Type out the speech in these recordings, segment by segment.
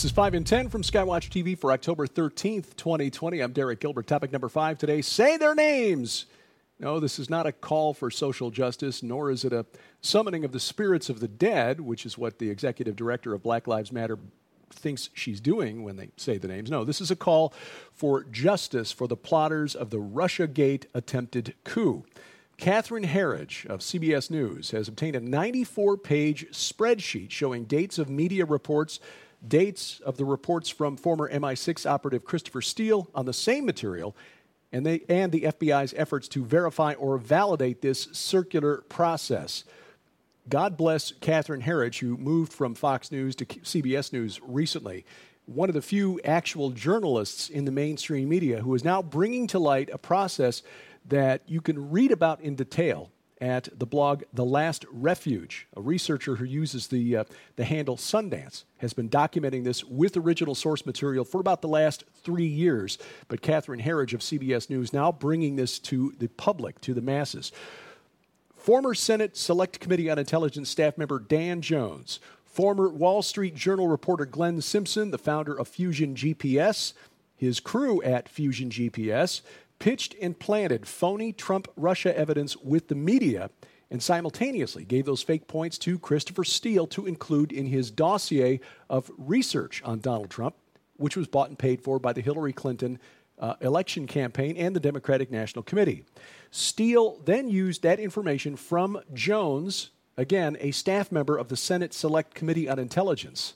This is 5 in 10 from Skywatch TV for October 13th, 2020. I'm Derek Gilbert. Topic number 5 today, say their names. No, this is not a call for social justice, nor is it a summoning of the spirits of the dead, which is what the executive director of Black Lives Matter thinks she's doing when they say the names. No, this is a call for justice for the plotters of the Russiagate attempted coup. Catherine Herridge of CBS News has obtained a 94-page spreadsheet showing dates of media reports, dates of the reports from former MI6 operative Christopher Steele on the same material, and the FBI's efforts to verify or validate this circular process. God bless Catherine Herridge, who moved from Fox News to CBS News recently, one of the few actual journalists in the mainstream media who is now bringing to light a process that you can read about in detail at the blog The Last Refuge. A researcher who uses the handle Sundance has been documenting this with original source material for about the last 3 years. But Catherine Herridge of CBS News now bringing this to the public, to the masses. Former Senate Select Committee on Intelligence staff member Dan Jones, former Wall Street Journal reporter Glenn Simpson, the founder of Fusion GPS, his crew at Fusion GPS, pitched and planted phony Trump-Russia evidence with the media and simultaneously gave those fake points to Christopher Steele to include in his dossier of research on Donald Trump, which was bought and paid for by the Hillary Clinton election campaign and the Democratic National Committee. Steele then used that information from Jones, again, a staff member of the Senate Select Committee on Intelligence,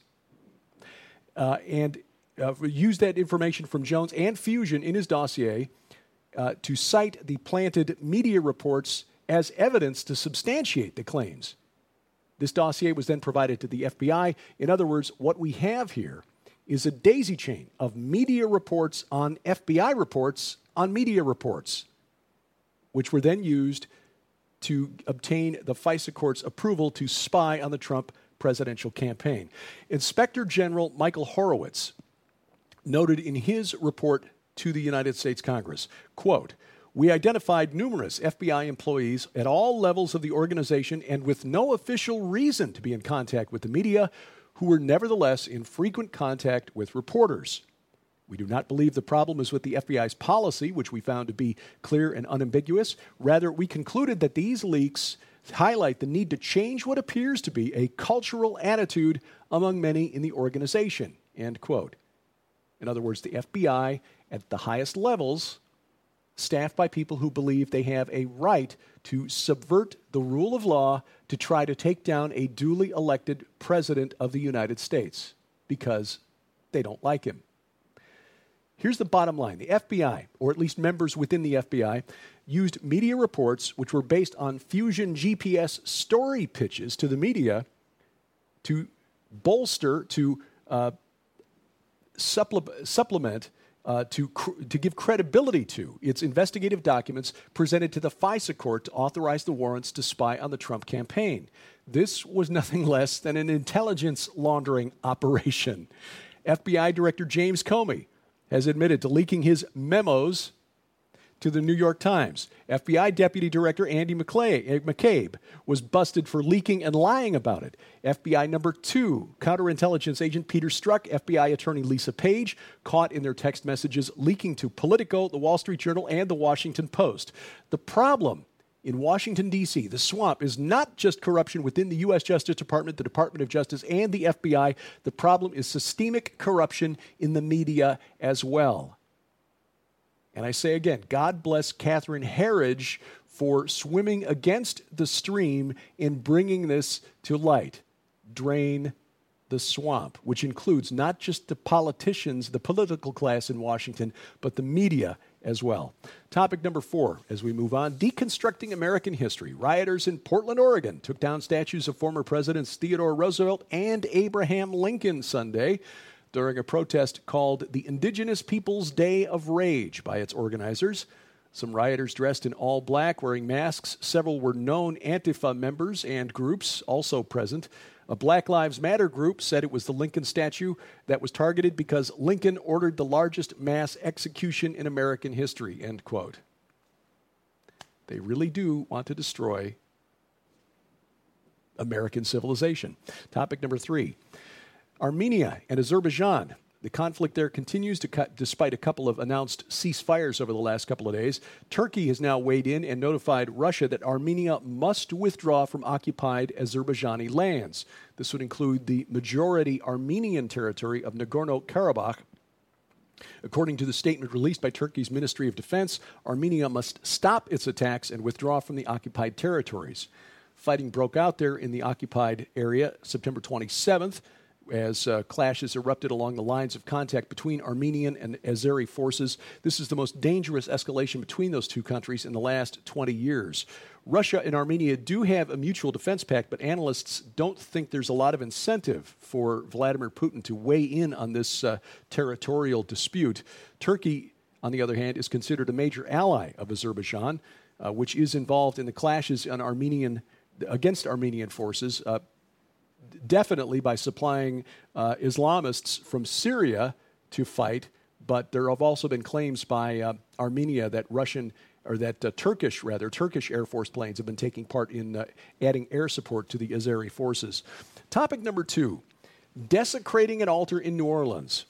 and used that information from Jones and Fusion in his dossier to cite the planted media reports as evidence to substantiate the claims. This dossier was then provided to the FBI. In other words, what we have here is a daisy chain of media reports on FBI reports on media reports, which were then used to obtain the FISA court's approval to spy on the Trump presidential campaign. Inspector General Michael Horowitz noted in his report to the United States Congress, quote, "We identified numerous FBI employees at all levels of the organization and with no official reason to be in contact with the media who were nevertheless in frequent contact with reporters. We do not believe the problem is with the FBI's policy, which we found to be clear and unambiguous. Rather, we concluded that these leaks highlight the need to change what appears to be a cultural attitude among many in the organization," end quote. In other words, the FBI at the highest levels, staffed by people who believe they have a right to subvert the rule of law to try to take down a duly elected president of the United States because they don't like him. Here's the bottom line. The FBI, or at least members within the FBI, used media reports which were based on Fusion GPS story pitches to the media to bolster, to supplement, to give credibility to its investigative documents presented to the FISA court to authorize the warrants to spy on the Trump campaign. This was nothing less than an intelligence laundering operation. FBI Director James Comey has admitted to leaking his memos to the New York Times. FBI Deputy Director Andy McCabe was busted for leaking and lying about it. FBI number 2 counterintelligence agent Peter Strzok, FBI attorney Lisa Page, caught in their text messages leaking to Politico, the Wall Street Journal, and the Washington Post. The problem in Washington, D.C., the swamp, is not just corruption within the U.S. Justice Department, the Department of Justice, and the FBI. The problem is systemic corruption in the media as well. And I say again, God bless Catherine Herridge for swimming against the stream in bringing this to light. Drain the swamp, which includes not just the politicians, the political class in Washington, but the media as well. Topic number 4, as we move on, deconstructing American history. Rioters in Portland, Oregon took down statues of former Presidents Theodore Roosevelt and Abraham Lincoln Sunday during a protest called the Indigenous Peoples' Day of Rage by its organizers. Some rioters dressed in all black, wearing masks. Several were known Antifa members and groups also present. A Black Lives Matter group said it was the Lincoln statue that was targeted because Lincoln ordered the largest mass execution in American history, end quote. They really do want to destroy American civilization. Topic number 3. Armenia and Azerbaijan. The conflict there continues despite a couple of announced ceasefires over the last couple of days. Turkey has now weighed in and notified Russia that Armenia must withdraw from occupied Azerbaijani lands. This would include the majority Armenian territory of Nagorno-Karabakh. According to the statement released by Turkey's Ministry of Defense, Armenia must stop its attacks and withdraw from the occupied territories. Fighting broke out there in the occupied area September 27th, as clashes erupted along the lines of contact between Armenian and Azeri forces. This is the most dangerous escalation between those two countries in the last 20 years. Russia and Armenia do have a mutual defense pact, but analysts don't think there's a lot of incentive for Vladimir Putin to weigh in on this territorial dispute. Turkey, on the other hand, is considered a major ally of Azerbaijan, which is involved in the clashes against Armenian forces, definitely by supplying Islamists from Syria to fight, but there have also been claims by Armenia that Turkish Air Force planes have been taking part in adding air support to the Azeri forces. Topic number 2, desecrating an altar in New Orleans.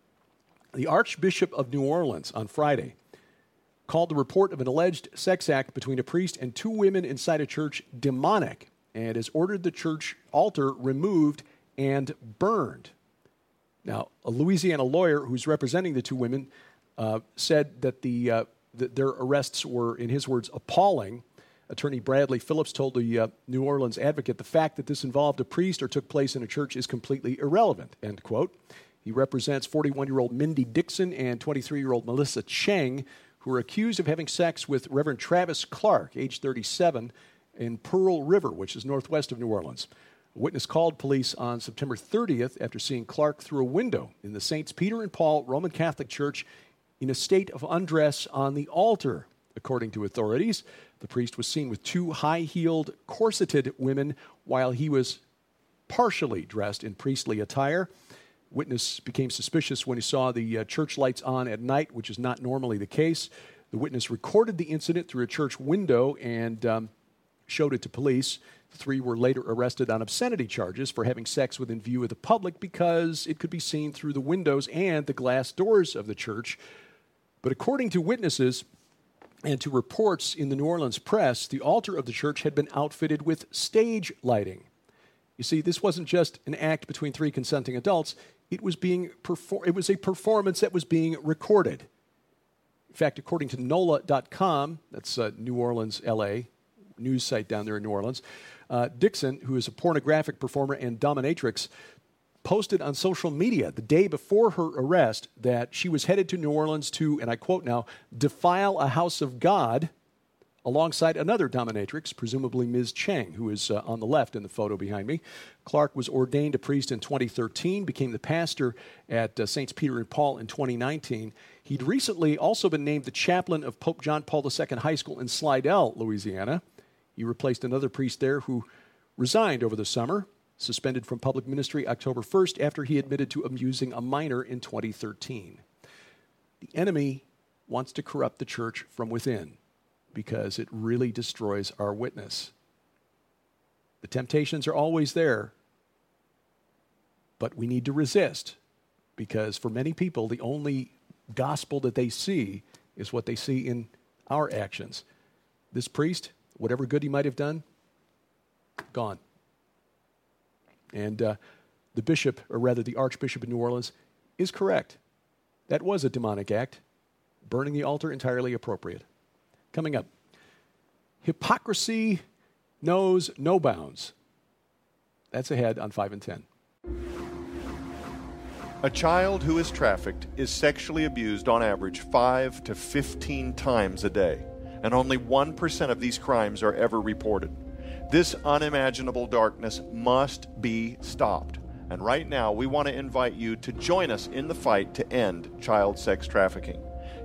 The Archbishop of New Orleans on Friday called the report of an alleged sex act between a priest and 2 women inside a church demonic, and has ordered the church altar removed and burned. Now, a Louisiana lawyer who's representing the 2 women said that their arrests were, in his words, appalling. Attorney Bradley Phillips told the New Orleans Advocate, the fact that this involved a priest or took place in a church is completely irrelevant, end quote. He represents 41-year-old Mindy Dixon and 23-year-old Melissa Cheng, who were accused of having sex with Reverend Travis Clark, age 37, in Pearl River, which is northwest of New Orleans. A witness called police on September 30th after seeing Clark through a window in the Saints Peter and Paul Roman Catholic Church in a state of undress on the altar. According to authorities, the priest was seen with 2 high-heeled, corseted women while he was partially dressed in priestly attire. Witness became suspicious when he saw the church lights on at night, which is not normally the case. The witness recorded the incident through a church window and showed it to police. The 3 were later arrested on obscenity charges for having sex within view of the public because it could be seen through the windows and the glass doors of the church. But according to witnesses and to reports in the New Orleans press, the altar of the church had been outfitted with stage lighting. You see, this wasn't just an act between 3 consenting adults. It was a performance that was being recorded. In fact, according to NOLA.com, that's New Orleans, L.A., news site down there in New Orleans, Dixon, who is a pornographic performer and dominatrix, posted on social media the day before her arrest that she was headed to New Orleans to, and I quote now, defile a house of God alongside another dominatrix, presumably Ms. Cheng, who is on the left in the photo behind me. Clark was ordained a priest in 2013, became the pastor at Saints Peter and Paul in 2019. He'd recently also been named the chaplain of Pope John Paul II High School in Slidell, Louisiana. He replaced another priest there who resigned over the summer, suspended from public ministry October 1st after he admitted to abusing a minor in 2013. The enemy wants to corrupt the church from within because it really destroys our witness. The temptations are always there, but we need to resist because for many people, the only gospel that they see is what they see in our actions. This priest, whatever good he might have done, gone. And the bishop, or rather the Archbishop of New Orleans, is correct. That was a demonic act. Burning the altar, entirely appropriate. Coming up, hypocrisy knows no bounds. That's ahead on 5 and 10. A child who is trafficked is sexually abused on average 5 to 15 times a day, and only 1% of these crimes are ever reported. This unimaginable darkness must be stopped. And right now, we want to invite you to join us in the fight to end child sex trafficking.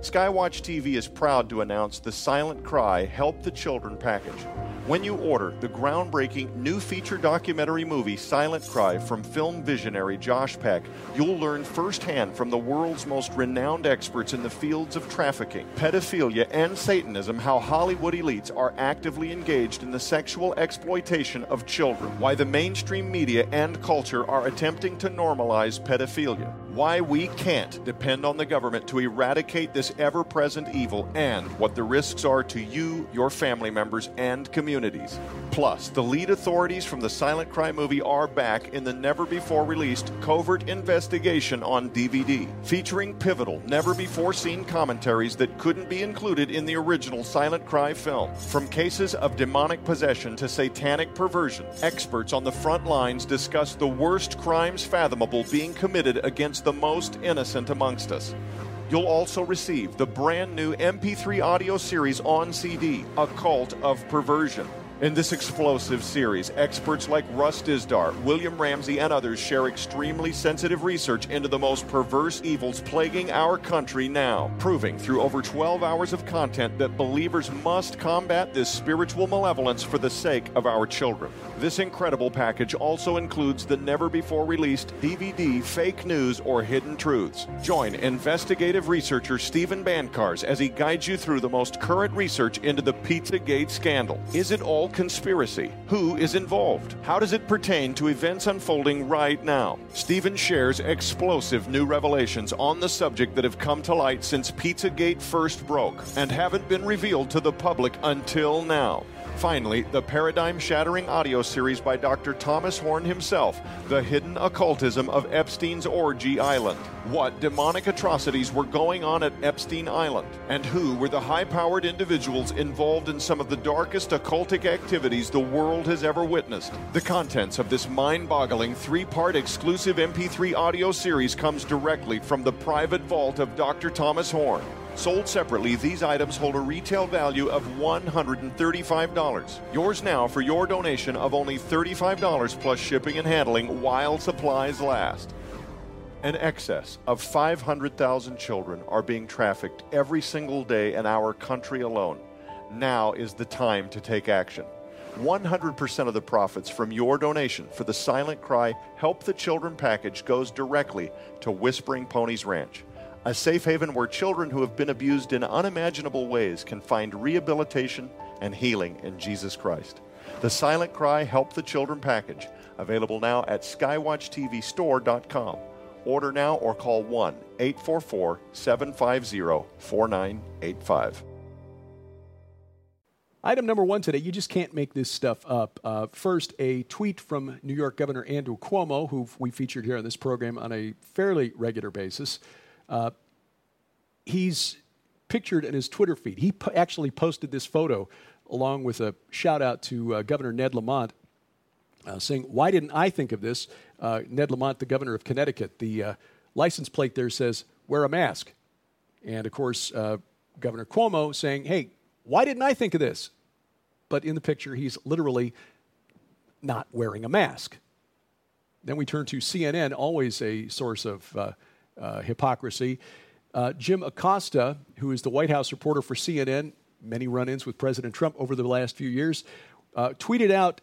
Skywatch TV is proud to announce the Silent Cry Help the Children package. When you order the groundbreaking new feature documentary movie Silent Cry from film visionary Josh Peck, you'll learn firsthand from the world's most renowned experts in the fields of trafficking, pedophilia, and Satanism how Hollywood elites are actively engaged in the sexual exploitation of children, why the mainstream media and culture are attempting to normalize pedophilia, why we can't depend on the government to eradicate this ever-present evil, and what the risks are to you, your family members, and communities. Plus, the lead authorities from the Silent Cry movie are back in the never-before-released Covert Investigation on DVD, featuring pivotal, never-before-seen commentaries that couldn't be included in the original Silent Cry film. From cases of demonic possession to satanic perversion, experts on the front lines discuss the worst crimes fathomable being committed against the most innocent amongst us. You'll also receive the brand new MP3 audio series on CD, A Cult of Perversion. In this explosive series, experts like Russ Dizdar, William Ramsey, and others share extremely sensitive research into the most perverse evils plaguing our country now, proving through over 12 hours of content that believers must combat this spiritual malevolence for the sake of our children. This incredible package also includes the never-before-released DVD Fake News or Hidden Truths. Join investigative researcher Stephen Bancars as he guides you through the most current research into the Pizzagate scandal. Is it all conspiracy? Who is involved? How does it pertain to events unfolding right now? Stephen shares explosive new revelations on the subject that have come to light since Pizzagate first broke and haven't been revealed to the public until now. Finally, the paradigm-shattering audio series by Dr. Thomas Horn himself, The Hidden Occultism of Epstein's Orgy Island. What demonic atrocities were going on at Epstein Island? And who were the high-powered individuals involved in some of the darkest occultic activities the world has ever witnessed? The contents of this mind-boggling 3-part exclusive MP3 audio series comes directly from the private vault of Dr. Thomas Horn. Sold separately, these items hold a retail value of $135. Yours now for your donation of only $35 plus shipping and handling while supplies last. An excess of 500,000 children are being trafficked every single day in our country alone. Now is the time to take action. 100% of the profits from your donation for the Silent Cry Help the Children package goes directly to Whispering Ponies Ranch, a safe haven where children who have been abused in unimaginable ways can find rehabilitation and healing in Jesus Christ. The Silent Cry Help the Children package, available now at skywatchtvstore.com. Order now or call 1-844-750-4985. Item number one today, you just can't make this stuff up. First, a tweet from New York Governor Andrew Cuomo, who we featured here on this program on a fairly regular basis. He's pictured in his Twitter feed. He actually posted this photo along with a shout-out to Governor Ned Lamont, saying, "Why didn't I think of this?" Ned Lamont, the governor of Connecticut, the license plate there says, "Wear a mask." And, of course, Governor Cuomo saying, "Hey, why didn't I think of this?" But in the picture, he's literally not wearing a mask. Then we turn to CNN, always a source of hypocrisy. Jim Acosta, who is the White House reporter for CNN, many run-ins with President Trump over the last few years, tweeted out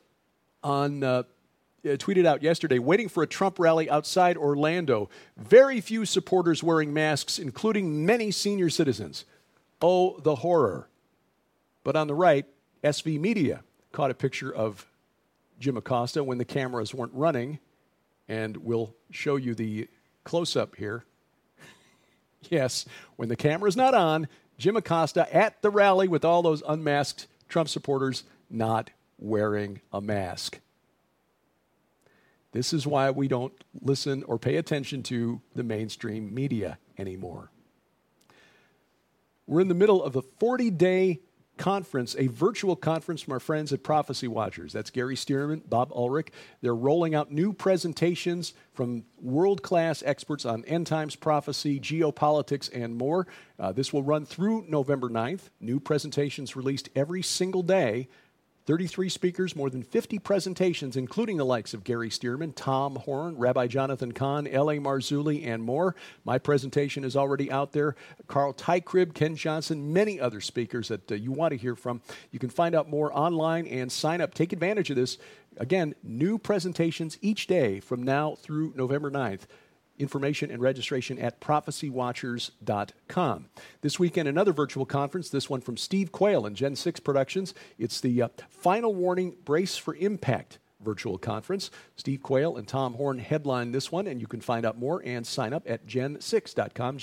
yesterday, waiting for a Trump rally outside Orlando. Very few supporters wearing masks, including many senior citizens. Oh, the horror. But on the right, SV Media caught a picture of Jim Acosta when the cameras weren't running, and we'll show you the close-up here. Yes, when the camera's not on, Jim Acosta at the rally with all those unmasked Trump supporters not wearing a mask. This is why we don't listen or pay attention to the mainstream media anymore. We're in the middle of a 40-day conference, a virtual conference from our friends at Prophecy Watchers. That's Gary Stearman, Bob Ulrich. They're rolling out new presentations from world-class experts on end times prophecy, geopolitics, and more. This will run through November 9th. New presentations released every single day 33 speakers, more than 50 presentations, including the likes of Gary Stearman, Tom Horn, Rabbi Jonathan Kahn, L.A. Marzulli, and more. My presentation is already out there. Carl Tykrib, Ken Johnson, many other speakers that you want to hear from. You can find out more online and sign up. Take advantage of this. Again, new presentations each day from now through November 9th. Information and registration at prophecywatchers.com. This weekend, another virtual conference, this one from Steve Quayle and Gen 6 Productions. It's the Final Warning Brace for Impact virtual conference. Steve Quayle and Tom Horn headline this one, and you can find out more and sign up at gen6.com,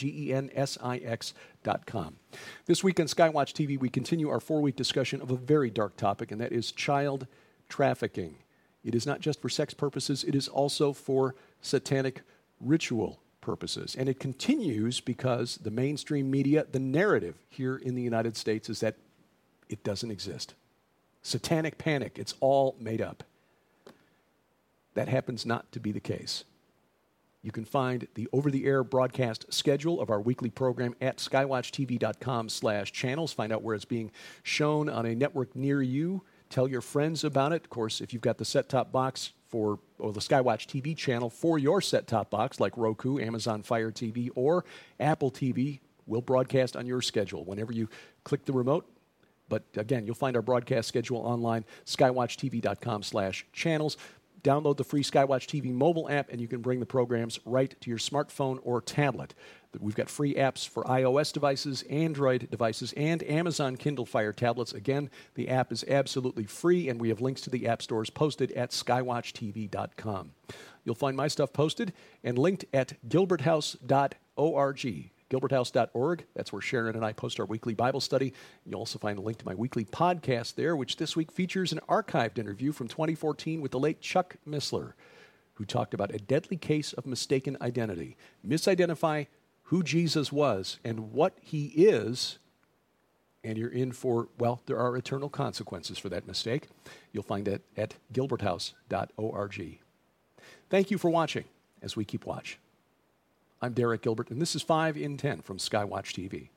GENSIX.com. This week on Skywatch TV, we continue our 4-week discussion of a very dark topic, and that is child trafficking. It is not just for sex purposes, it is also for satanic ritual purposes. And it continues because the mainstream media, the narrative here in the United States is that it doesn't exist. Satanic panic, it's all made up. That happens not to be the case. You can find the over-the-air broadcast schedule of our weekly program at skywatchtv.com/channels. Find out where it's being shown on a network near you. Tell your friends about it. Of course, if you've got the set-top box or the Skywatch TV channel for your set-top box, like Roku, Amazon Fire TV, or Apple TV, we'll broadcast on your schedule whenever you click the remote. But again, you'll find our broadcast schedule online, skywatchtv.com/channels. Download the free Skywatch TV mobile app, and you can bring the programs right to your smartphone or tablet. We've got free apps for iOS devices, Android devices, and Amazon Kindle Fire tablets. Again, the app is absolutely free, and we have links to the app stores posted at skywatchtv.com. You'll find my stuff posted and linked at gilberthouse.org. gilberthouse.org. That's where Sharon and I post our weekly Bible study. You'll also find a link to my weekly podcast there, which this week features an archived interview from 2014 with the late Chuck Missler, who talked about a deadly case of mistaken identity. Misidentify who Jesus was and what he is, and you're in for, well, there are eternal consequences for that mistake. You'll find it at gilberthouse.org. Thank you for watching as we keep watch. I'm Derek Gilbert, and this is 5 in 10 from Skywatch TV.